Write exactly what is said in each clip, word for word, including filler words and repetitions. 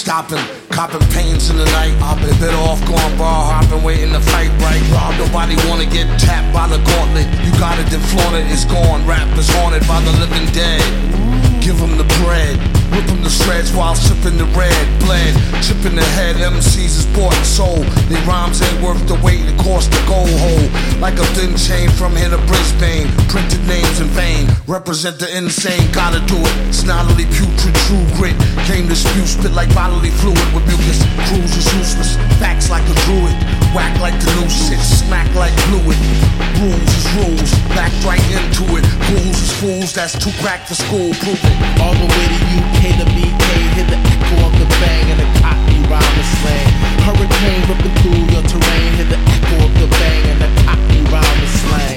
stopping, copping pains in the night. I've been better off going bar hopping, waiting to fight right. Rob, nobody wanna get tapped by the gauntlet. You got it, then flaunt it, it's gone. Rap is haunted by the living dead. Give them the bread, rip them the shreds while sipping the red. Bled, chipping the head, M Cs is bought and sold. Their rhymes ain't worth the weight, it cost the gold hole. Like a thin chain from here to Brisbane, printed names in vain. Represent the insane, gotta do it. Snarlily putrid, true grit. Came to spew, spit like bodily fluid with mucus. Cruise is useless, facts like a druid. Whack like the new shit, smack like fluid. Rules is rules, back right into it. Fools is fools, that's too cracked for school, prove it. All the way to U K to B K, hear the echo of the bang and the cockney rhyme and slang. Hurricane ripping through your terrain, hear the echo of the bang and the cockney rhyme and slang.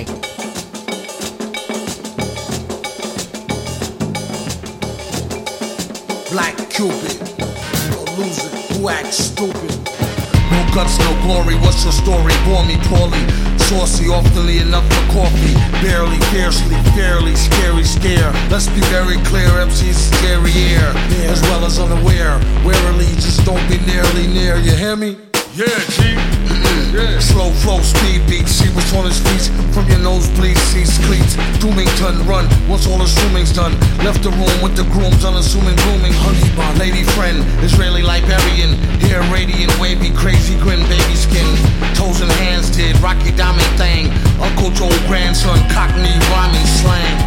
Black Cupid, no loser, who acts stupid. No guts, no glory, what's your story? Bore me poorly, saucy, oftenly enough for coffee. Barely, fiercely, fairly, scary scare. Let's be very clear, M C's scary air, as well as unaware. Warily, just don't be nearly near, you hear me? Yeah, G. Yeah. Slow flow, speed beats, see what's on his feet. From your nosebleeds, seats, cleats. Doomington, run, once all assuming's done. Left the room with the grooms, unassuming grooming. Honey bun, lady friend, Israeli Liberian. Hair radiant, wavy, crazy grin, baby skin. Toes and hands did, Rocky Diamond thing. Uncle Joe, grandson, cockney, rhyming slang.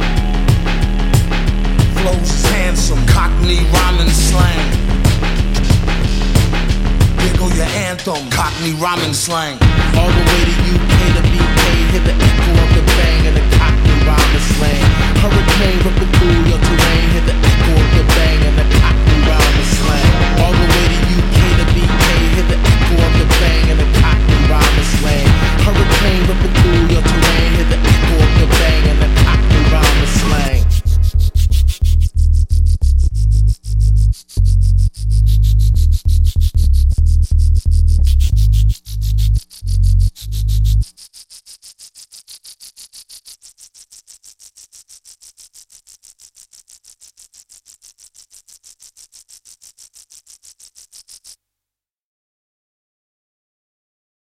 Flows is handsome, cockney, rhyming slang. Here go your anthem, cockney, rhyming slang. All the way to U K to B K, hear the echo of the bang and the cockney rhyme and slang. Hurricane ripping